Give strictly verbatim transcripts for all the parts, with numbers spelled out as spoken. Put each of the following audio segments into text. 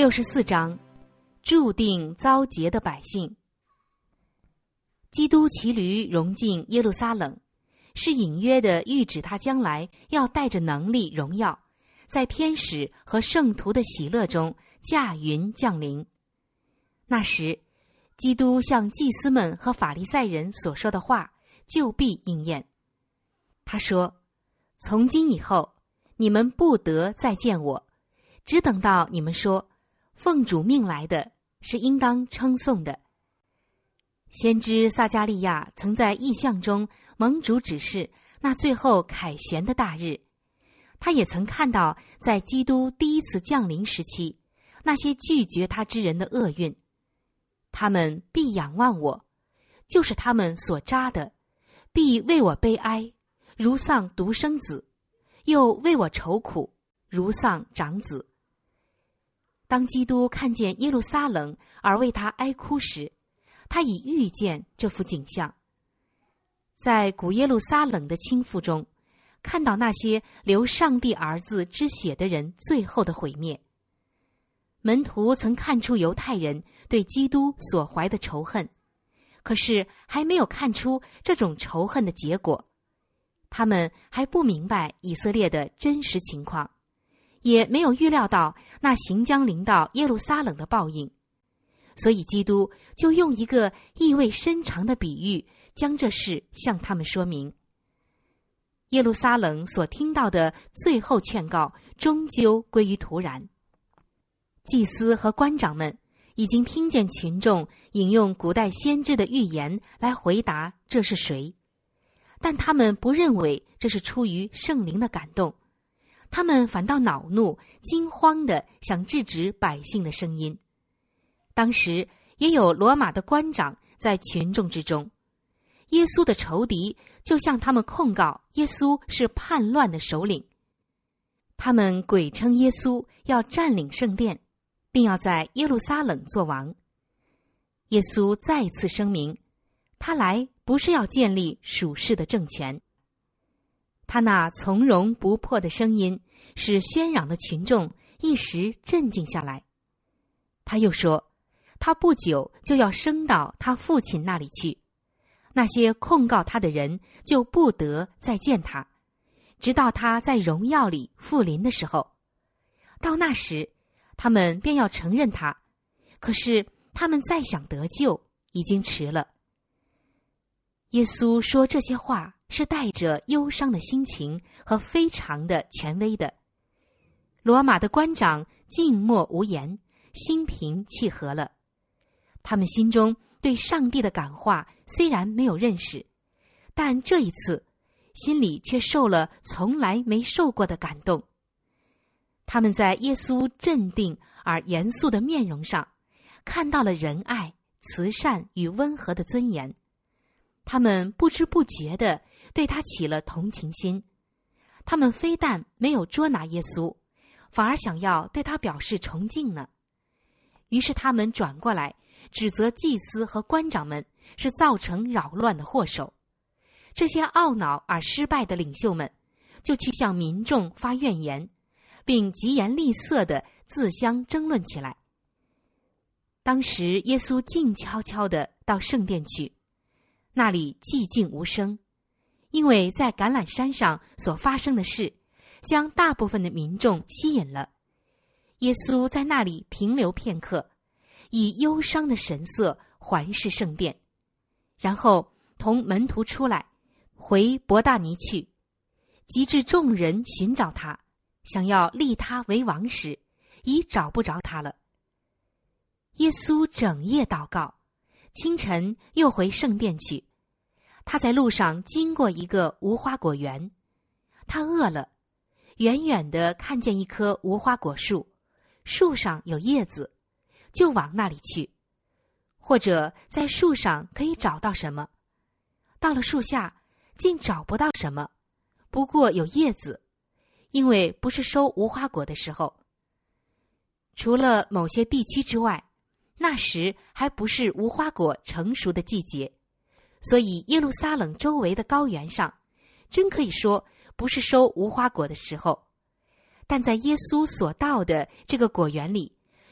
六十四章，注定遭劫的百姓。基督骑驴融进耶路撒冷，是隐约的预指他将来要带着能力荣耀，在天使和圣徒的喜乐中驾云降临。那时，基督向祭司们和法利赛人所说的话就必应验。他说：从今以后，你们不得再见我，只等到你们说，奉主命来的是应当称颂的。先知撒迦利亚曾在异象中蒙主指示那最后凯旋的大日，他也曾看到在基督第一次降临时期，那些拒绝他之人的厄运。他们必仰望我，就是他们所扎的，必为我悲哀，如丧独生子，又为我愁苦，如丧长子。当基督看见耶路撒冷而为他哀哭时，他已预见这幅景象。在古耶路撒冷的倾覆中，看到那些流上帝儿子之血的人最后的毁灭。门徒曾看出犹太人对基督所怀的仇恨，可是还没有看出这种仇恨的结果。他们还不明白以色列的真实情况，也没有预料到那行将临到耶路撒冷的报应。所以基督就用一个意味深长的比喻，将这事向他们说明。耶路撒冷所听到的最后劝告，终究归于徒然。祭司和官长们已经听见群众引用古代先知的预言来回答这是谁，但他们不认为这是出于圣灵的感动，他们反倒恼怒、惊慌地想制止百姓的声音。当时也有罗马的官长在群众之中，耶稣的仇敌就向他们控告耶稣是叛乱的首领。他们诡称耶稣要占领圣殿，并要在耶路撒冷作王。耶稣再次声明，他来不是要建立属世的政权。他那从容不迫的声音使喧嚷的群众一时镇静下来。他又说，他不久就要升到他父亲那里去，那些控告他的人就不得再见他，直到他在荣耀里复临的时候。到那时，他们便要承认他，可是他们再想得救，已经迟了。耶稣说这些话是带着忧伤的心情和非常的权威的。罗马的官长静默无言，心平气和了。他们心中对上帝的感化虽然没有认识，但这一次心里却受了从来没受过的感动。他们在耶稣镇定而严肃的面容上看到了仁爱、慈善与温和的尊严。他们不知不觉地对他起了同情心。他们非但没有捉拿耶稣，反而想要对他表示崇敬呢。于是他们转过来指责祭司和官长们是造成扰乱的祸首。这些懊恼而失败的领袖们就去向民众发怨言，并疾言厉色地自相争论起来。当时耶稣静悄悄地到圣殿去，那里寂静无声，因为在橄榄山上所发生的事将大部分的民众吸引了。耶稣在那里停留片刻，以忧伤的神色环视圣殿，然后同门徒出来，回伯大尼去。及至众人寻找他，想要立他为王时，已找不着他了。耶稣整夜祷告，清晨又回圣殿去。他在路上经过一个无花果园，他饿了，远远地看见一棵无花果树，树上有叶子，就往那里去，或者在树上可以找到什么。到了树下，竟找不到什么，不过有叶子，因为不是收无花果的时候。除了某些地区之外，那时还不是无花果成熟的季节，所以耶路撒冷周围的高原上，真可以说不是收无花果的时候。但在耶稣所到的这个果园里，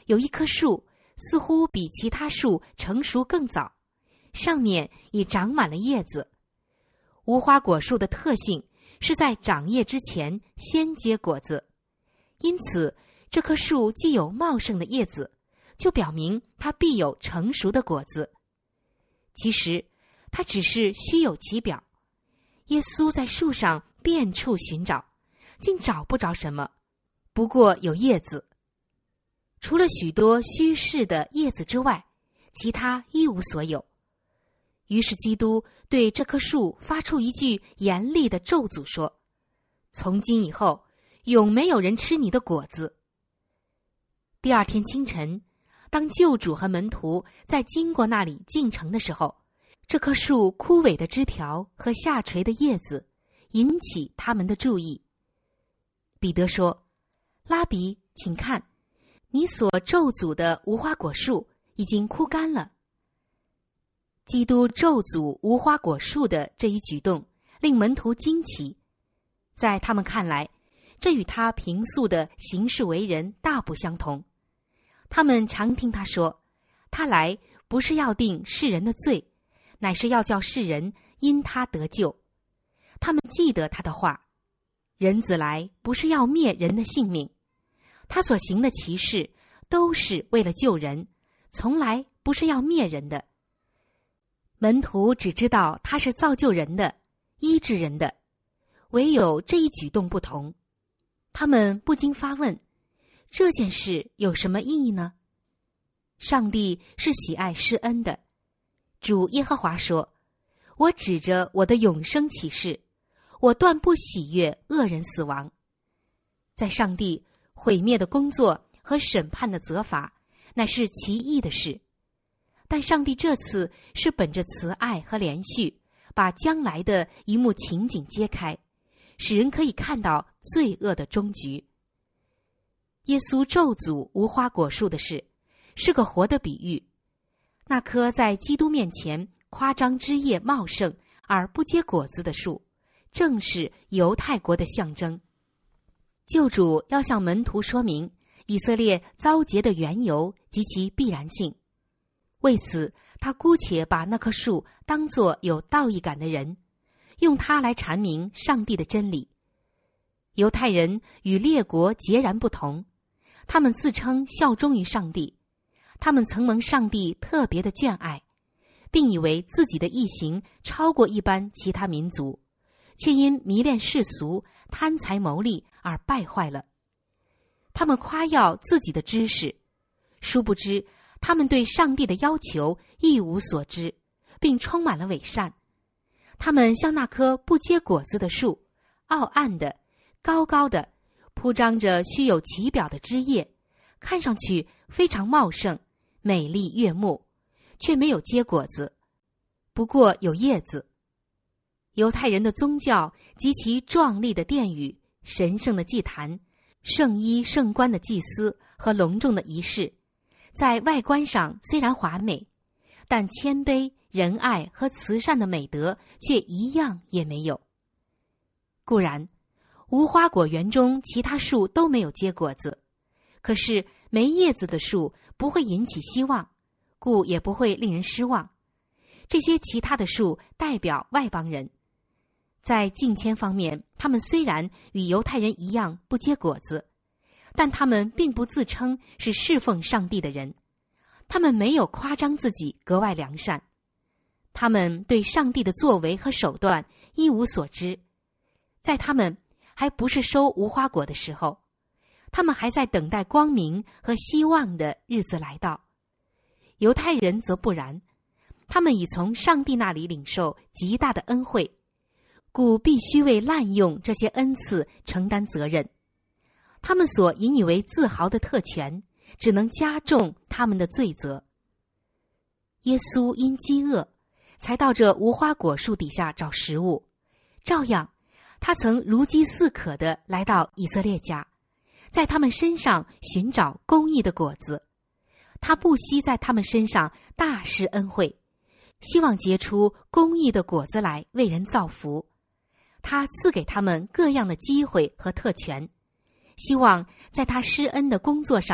有一棵树似乎比其他树成熟更早，上面已长满了叶子。无花果树的特性是在长叶之前先结果子，因此这棵树既有茂盛的叶子，就表明它必有成熟的果子。其实它只是虚有其表。耶稣在树上遍处寻找，竟找不着什么，不过有叶子。除了许多虚饰的叶子之外，其他一无所有。于是基督对这棵树发出一句严厉的咒诅说：从今以后，永没有人吃你的果子。第二天清晨，当救主和门徒在经过那里进城的时候，这棵树枯萎的枝条和下垂的叶子引起他们的注意。彼得说：拉比，请看，你所咒诅的无花果树已经枯干了。基督咒诅无花果树的这一举动令门徒惊奇，在他们看来，这与他平素的行事为人大不相同。他们常听他说，他来不是要定世人的罪，乃是要叫世人因他得救。他们记得他的话，人子来不是要灭人的性命，他所行的奇事都是为了救人，从来不是要灭人的。门徒只知道他是造就人的，医治人的，唯有这一举动不同。他们不禁发问，这件事有什么意义呢？上帝是喜爱施恩的。主耶和华说，我指着我的永生起誓，我断不喜悦恶人死亡。在上帝毁灭的工作和审判的责罚，乃是奇异的事。但上帝这次是本着慈爱和怜恤，把将来的一幕情景揭开，使人可以看到罪恶的终局。耶稣咒诅无花果树的事，是个活的比喻。那棵在基督面前夸张枝叶茂盛而不结果子的树，正是犹太国的象征。救主要向门徒说明以色列遭劫的缘由及其必然性。为此，他姑且把那棵树当作有道义感的人，用它来阐明上帝的真理。犹太人与列国截然不同，他们自称效忠于上帝，他们曾蒙上帝特别的眷爱，并以为自己的义行超过一般其他民族，却因迷恋世俗、贪财谋利而败坏了。他们夸耀自己的知识，殊不知他们对上帝的要求一无所知，并充满了伪善。他们像那棵不结果子的树，傲岸的、高高的，铺张着虚有其表的枝叶，看上去非常茂盛、美丽悦目，却没有结果子，不过有叶子。犹太人的宗教及其壮丽的殿宇、神圣的祭坛、圣衣圣冠的祭司和隆重的仪式，在外观上虽然华美，但谦卑、仁爱和慈善的美德却一样也没有。固然，无花果园中其他树都没有结果子，可是没叶子的树不会引起希望，故也不会令人失望。这些其他的树代表外邦人，在敬虔方面，他们虽然与犹太人一样不结果子，但他们并不自称是侍奉上帝的人，他们没有夸张自己格外良善，他们对上帝的作为和手段一无所知。在他们还不是收无花果的时候，他们还在等待光明和希望的日子来到。犹太人则不然，他们已从上帝那里领受极大的恩惠，故必须为滥用这些恩赐承担责任。他们所引以为自豪的特权，只能加重他们的罪责。耶稣因饥饿，才到这无花果树底下找食物，照样，他曾如饥似渴地来到以色列家，在他们身上寻找公义的果子。他不惜在他们身上大施恩惠，希望结出公义的果子来为人造福。他赐给他们各样的机会和特权，希望在他施恩的工作上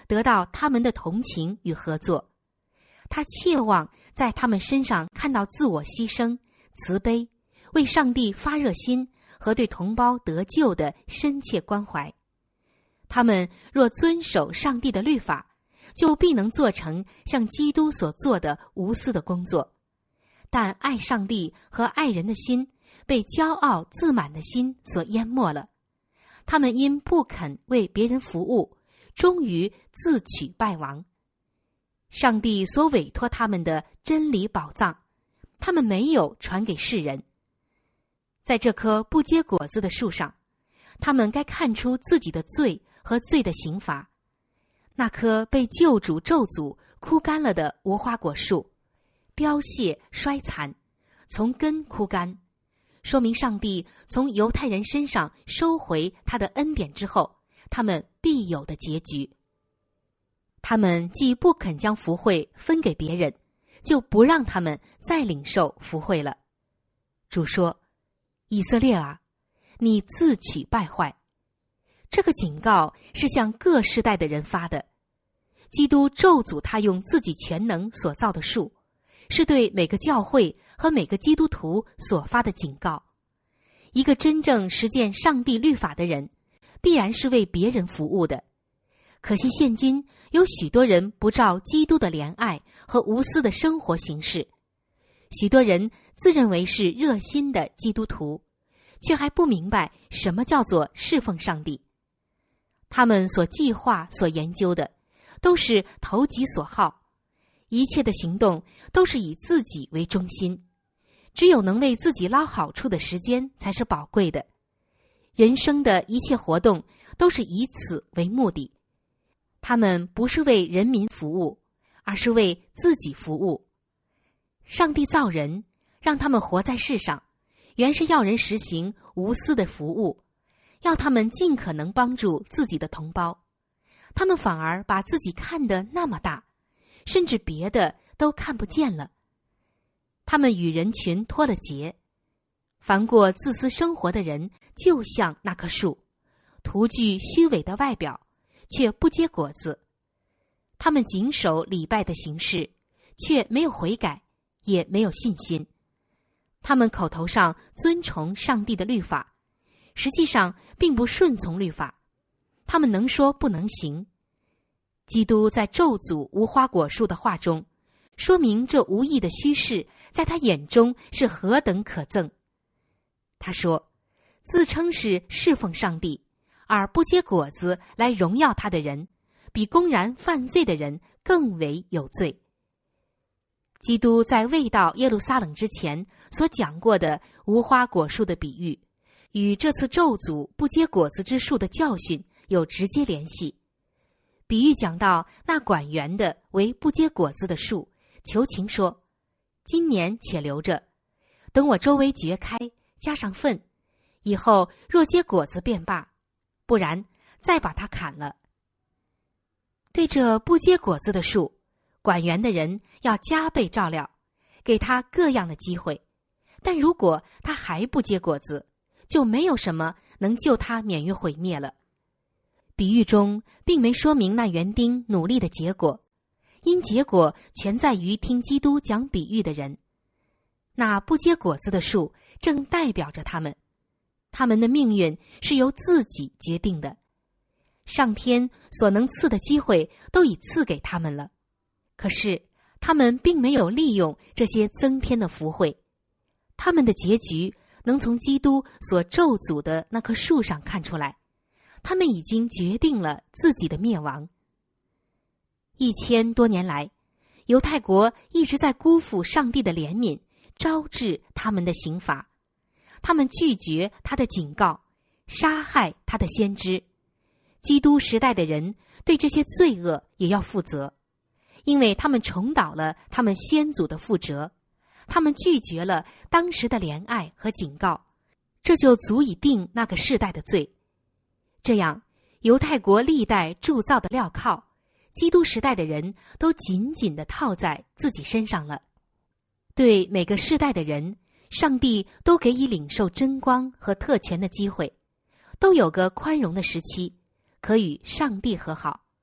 得到他们的同情与合作。他切望在他们身上看到自我牺牲、慈悲、为上帝发热心和对同胞得救的深切关怀。他们若遵守上帝的律法，就必能做成像基督所做的无私的工作。但爱上帝和爱人的心被骄傲自满的心所淹没了，他们因不肯为别人服务，终于自取败亡。上帝所委托他们的真理宝藏，他们没有传给世人。在这棵不结果子的树上，他们该看出自己的罪和罪的刑罚。那棵被救主咒诅枯干了的无花果树，凋谢衰残，从根枯干，说明上帝从犹太人身上收回他的恩典之后，他们必有的结局。他们既不肯将福惠分给别人，就不让他们再领受福惠了。主说：以色列啊，你自取败坏。这个警告是向各世代的人发的。基督咒诅他用自己全能所造的树，是对每个教会和每个基督徒所发的警告。一个真正实践上帝律法的人，必然是为别人服务的。可惜现今有许多人不照基督的怜爱和无私的生活行事，许多人自认为是热心的基督徒，却还不明白什么叫做侍奉上帝。他们所计划、所研究的，都是投己所好，一切的行动都是以自己为中心，只有能为自己捞好处的时间才是宝贵的。人生的一切活动都是以此为目的。他们不是为人民服务，而是为自己服务。上帝造人，让他们活在世上，原是要人实行无私的服务，要他们尽可能帮助自己的同胞。他们反而把自己看得那么大，甚至别的都看不见了。他们与人群脱了节。凡过自私生活的人，就像那棵树，徒具虚伪的外表，却不结果子。他们谨守礼拜的形式，却没有悔改，也没有信心。他们口头上尊崇上帝的律法，实际上并不顺从律法。他们能说不能行。基督在咒诅无花果树的话中，说明这无益的虚饰在他眼中是何等可憎。他说，自称是侍奉上帝而不结果子来荣耀他的人，比公然犯罪的人更为有罪。基督在未到耶路撒冷之前所讲过的无花果树的比喻，与这次咒诅不结果子之树的教训有直接联系。比喻讲到那管园的为不结果子的树，求情说：今年且留着，等我周围掘开，加上粪，以后若结果子便罢，不然再把它砍了。对这不结果子的树，管园的人要加倍照料，给他各样的机会，但如果他还不结果子，就没有什么能救他免于毁灭了。比喻中并没说明那园丁努力的结果，因结果全在于听基督讲比喻的人。那不结果子的树正代表着他们，他们的命运是由自己决定的。上天所能赐的机会都已赐给他们了，可是他们并没有利用这些增添的福惠。他们的结局能从基督所咒诅的那棵树上看出来，他们已经决定了自己的灭亡。一千多年来，犹太国一直在辜负上帝的怜悯，招致他们的刑罚。他们拒绝他的警告，杀害他的先知。基督时代的人对这些罪恶也要负责，因为他们重蹈了他们先祖的覆辙，他们拒绝了当时的怜爱和警告，这就足以定那个世代的罪。这样，犹太国历代铸造的镣铐，基督时代的人都紧紧地套在自己身上了。对每个世代的人，上帝都给予领受真光和特权的机会，都有个宽容的时期，可与上帝和好。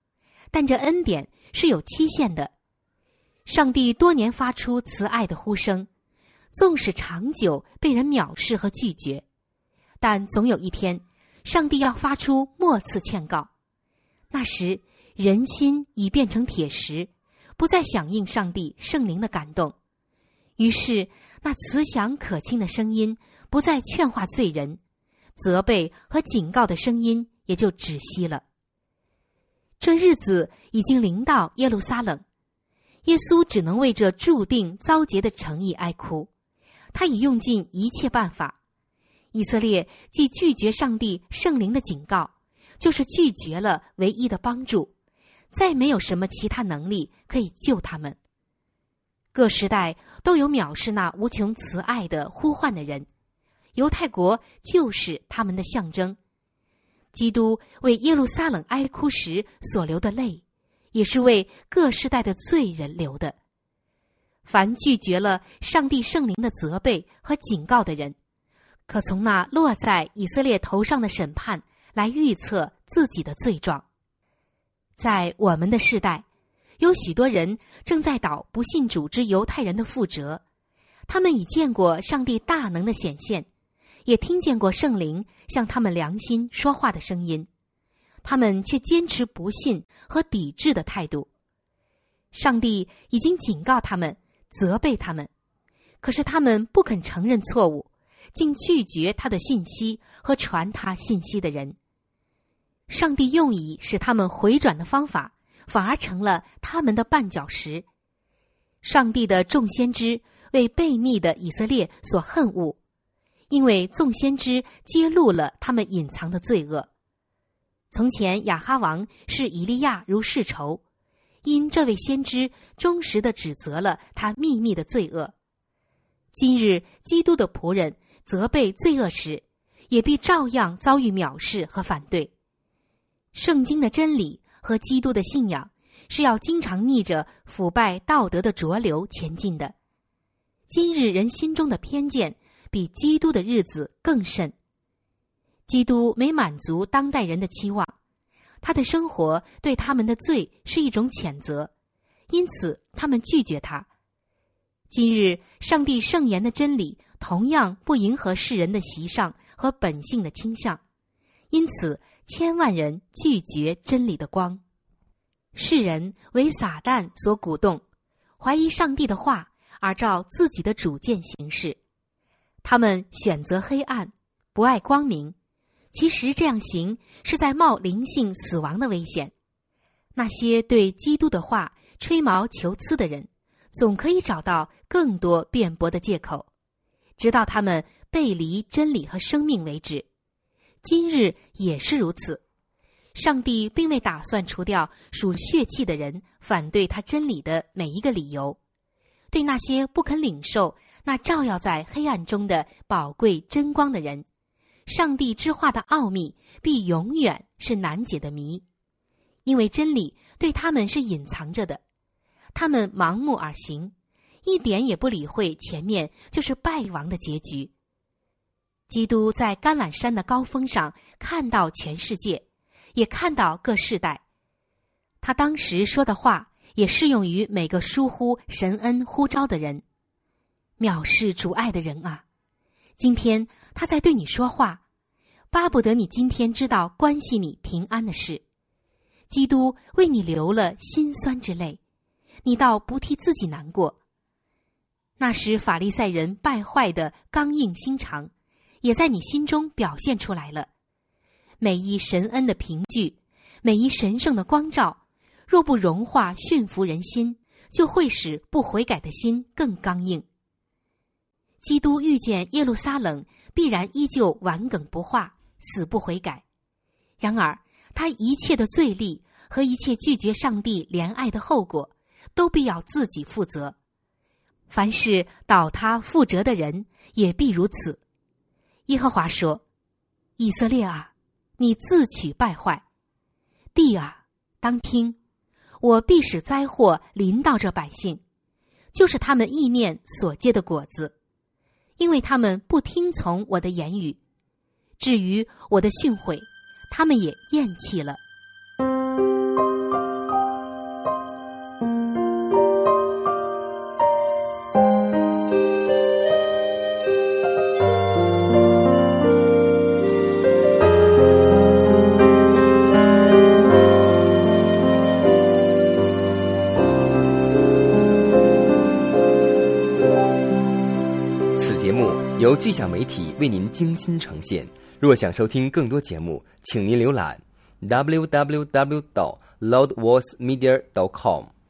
但这恩典是有期限的。上帝多年发出慈爱的呼声，纵使长久被人藐视和拒绝，但总有一天，上帝要发出末次劝告。那时，人心已变成铁石，不再响应上帝圣灵的感动。于是，那慈祥可亲的声音不再劝化罪人，责备和警告的声音也就止息了。这日子已经临到耶路撒冷，耶稣只能为这注定遭劫的城邑哀哭。他已用尽一切办法。以色列既拒绝上帝圣灵的警告，就是拒绝了唯一的帮助，再没有什么其他能力可以救他们。各时代都有藐视那无穷慈爱的呼唤的人，犹太国就是他们的象征。基督为耶路撒冷哀哭时所流的泪，也是为各世代的罪人流的。凡拒绝了上帝圣灵的责备和警告的人，可从那落在以色列头上的审判来预测自己的罪状。在我们的世代，有许多人正在蹈不信主之犹太人的覆辙，他们已见过上帝大能的显现，也听见过圣灵向他们良心说话的声音，他们却坚持不信和抵制的态度。上帝已经警告他们，责备他们，可是他们不肯承认错误，竟拒绝他的信息和传他信息的人。上帝用以使他们回转的方法，反而成了他们的绊脚石。上帝的众先知为悖逆的以色列所恨恶，因为众先知揭露了他们隐藏的罪恶。从前亚哈王视以利亚如世仇，因这位先知忠实地指责了他秘密的罪恶。今日基督的仆人责备罪恶时，也必照样遭遇藐视和反对。圣经的真理和基督的信仰是要经常逆着腐败道德的浊流前进的。今日人心中的偏见比基督的日子更甚。基督没满足当代人的期望，他的生活对他们的罪是一种谴责，因此他们拒绝他。今日上帝圣言的真理同样不迎合世人的习上和本性的倾向，因此千万人拒绝真理的光。世人为撒旦所鼓动，怀疑上帝的话而照自己的主见行事。他们选择黑暗，不爱光明，其实这样行是在冒灵性死亡的危险。那些对基督的话吹毛求疵的人，总可以找到更多辩驳的借口，直到他们背离真理和生命为止。今日也是如此。上帝并未打算除掉属血气的人反对他真理的每一个理由。对那些不肯领受那照耀在黑暗中的宝贵真光的人，上帝之话的奥秘必永远是难解的谜，因为真理对他们是隐藏着的。他们盲目而行，一点也不理会前面就是败亡的结局。基督在橄榄山的高峰上看到全世界，也看到各世代。他当时说的话也适用于每个疏忽神恩呼召的人。藐视主爱的人啊，今天他在对你说话，巴不得你今天知道关系你平安的事。基督为你流了辛酸之泪，你倒不替自己难过。那时法利赛人败坏的刚硬心肠也在你心中表现出来了。每一神恩的凭据，每一神圣的光照，若不融化驯服人心，就会使不悔改的心更刚硬。基督遇见耶路撒冷，必然依旧顽梗不化，死不悔改。然而他一切的罪戾和一切拒绝上帝怜爱的后果，都必要自己负责。凡是倒他覆辙的人，也必如此。耶和华说：以色列啊，你自取败坏；地啊，当听，我必使灾祸临到这百姓，就是他们意念所结的果子，因为他们不听从我的言语。至于我的训诲，他们也厌弃了。 由巨响媒体为您精心呈现。若想收听更多节目，请您浏览 double u double u double u 点 loudvoicemedia 点 com。